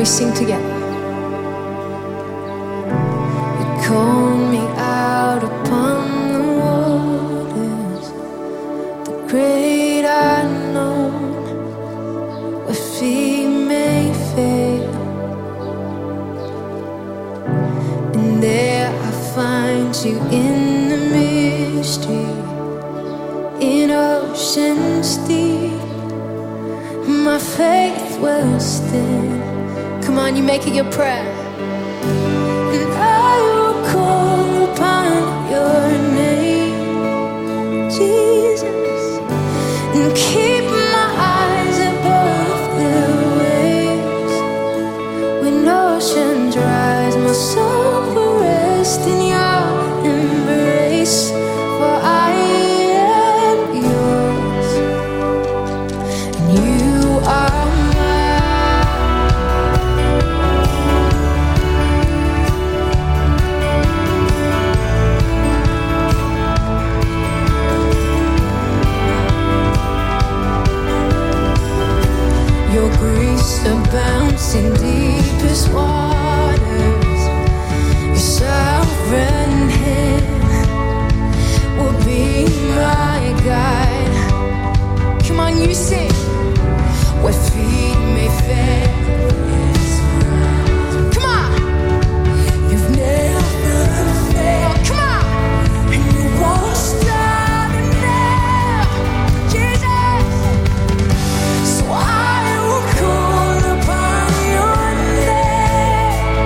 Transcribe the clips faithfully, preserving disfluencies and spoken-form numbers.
we sing together? You called me out upon the waters, the great unknown, where feet may fail. And there I find you in the mystery, in oceans deep. My faith will stand. Come on, you make it your prayer. And I will call upon your name, Jesus, and keep my eyes above the waves. When oceans rise, my soul will rest in your embrace. For I am yours, and you are abounds in deepest waters. Your sovereign hand will be my guide. Come on, you sing. Where feet may fail. Come on. You've never failed. Come on. And you won't stop now, Jesus. So I will call upon your name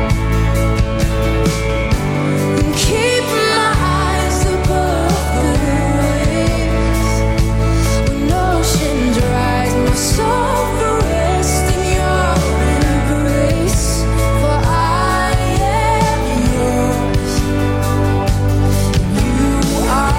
and keep my eyes above the waves. When oceans rise, my soul will rest in your embrace. For I am yours, and you are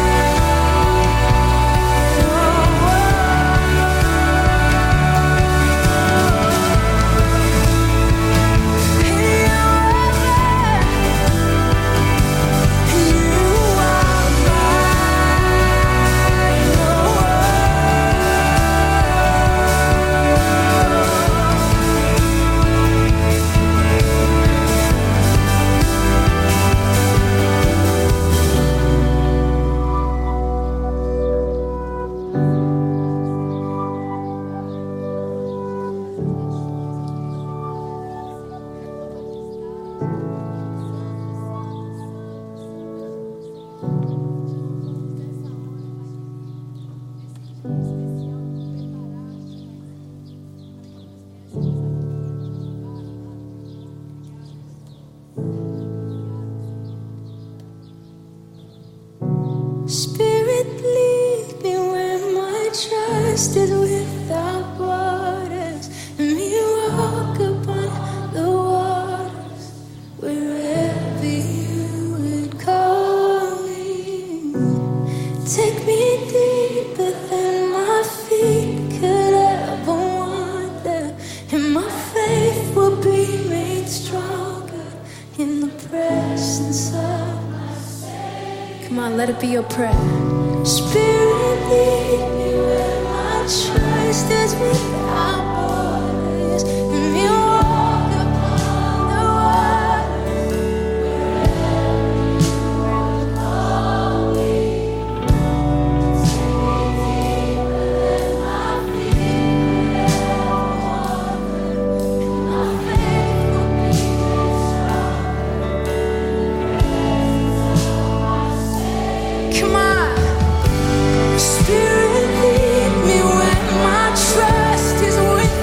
Spirit, lead me where my trust is without borders. Let me walk upon the waters wherever you would call me. Take me deeper than my feet could ever wander, and my faith will be made stronger in the presence of. Come on, let it be your prayer. Spirit, lead me where my trust is without borders. Let me walk upon the waters wherever you will call me. Take me deeper than my feet could ever wander, and my faith will be made stronger. Come on. Spirit, lead me where my trust is with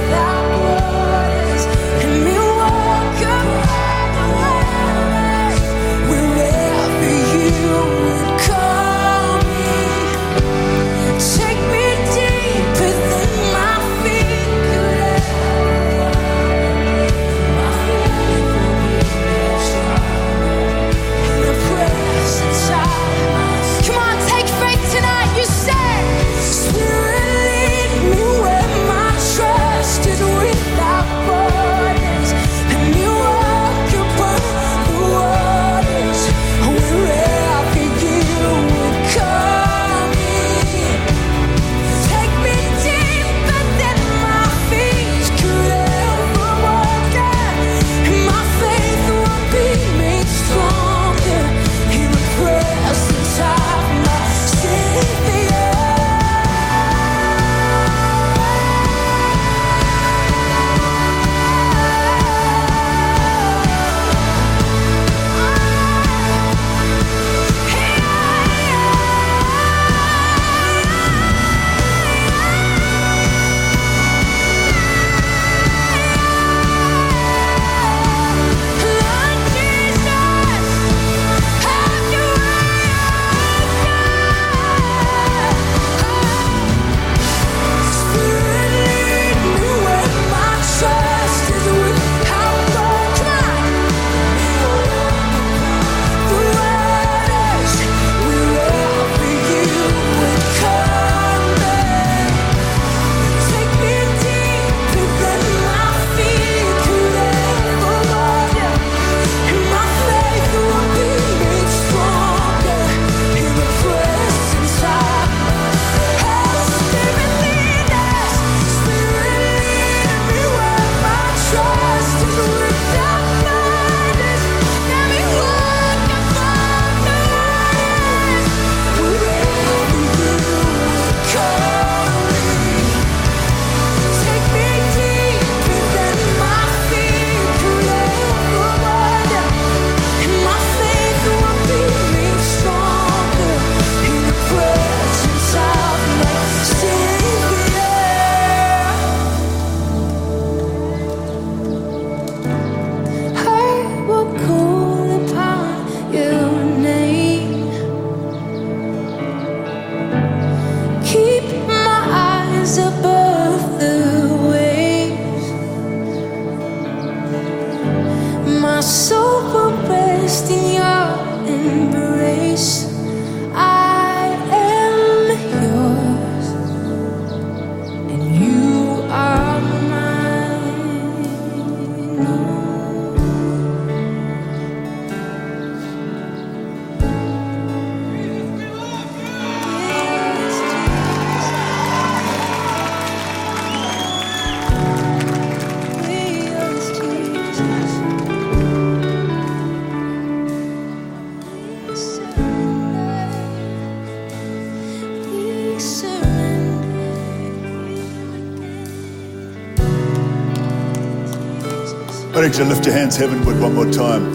I need you to lift your hands heavenward one more time.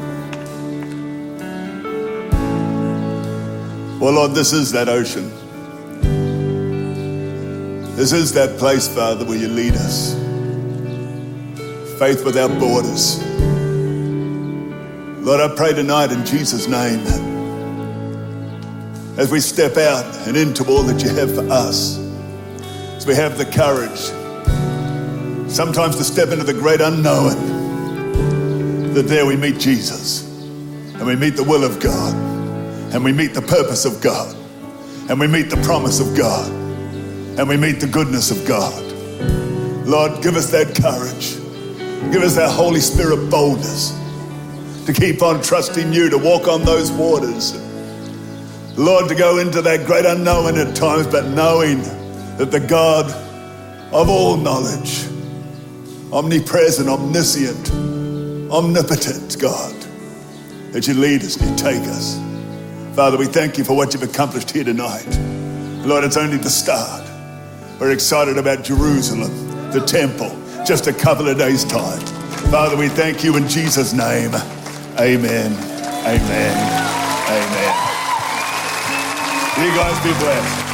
Well, Lord, this is that ocean. This is that place, Father, where you lead us. Faith without borders. Lord, I pray tonight in Jesus' name, as we step out and into all that you have for us, as we have the courage sometimes to step into the great unknown, that there we meet Jesus, and we meet the will of God, and we meet the purpose of God, and we meet the promise of God, and we meet the goodness of God. Lord, give us that courage. Give us that Holy Spirit boldness to keep on trusting you, to walk on those waters. Lord, to go into that great unknown at times, but knowing that the God of all knowledge, omnipresent, omniscient, omnipotent God, that you lead us and you take us. Father, we thank you for what you've accomplished here tonight. Lord, it's only the start. We're excited about Jerusalem, the temple, just a couple of days' time. Father, we thank you in Jesus' name. Amen. Amen. Amen. You guys be blessed.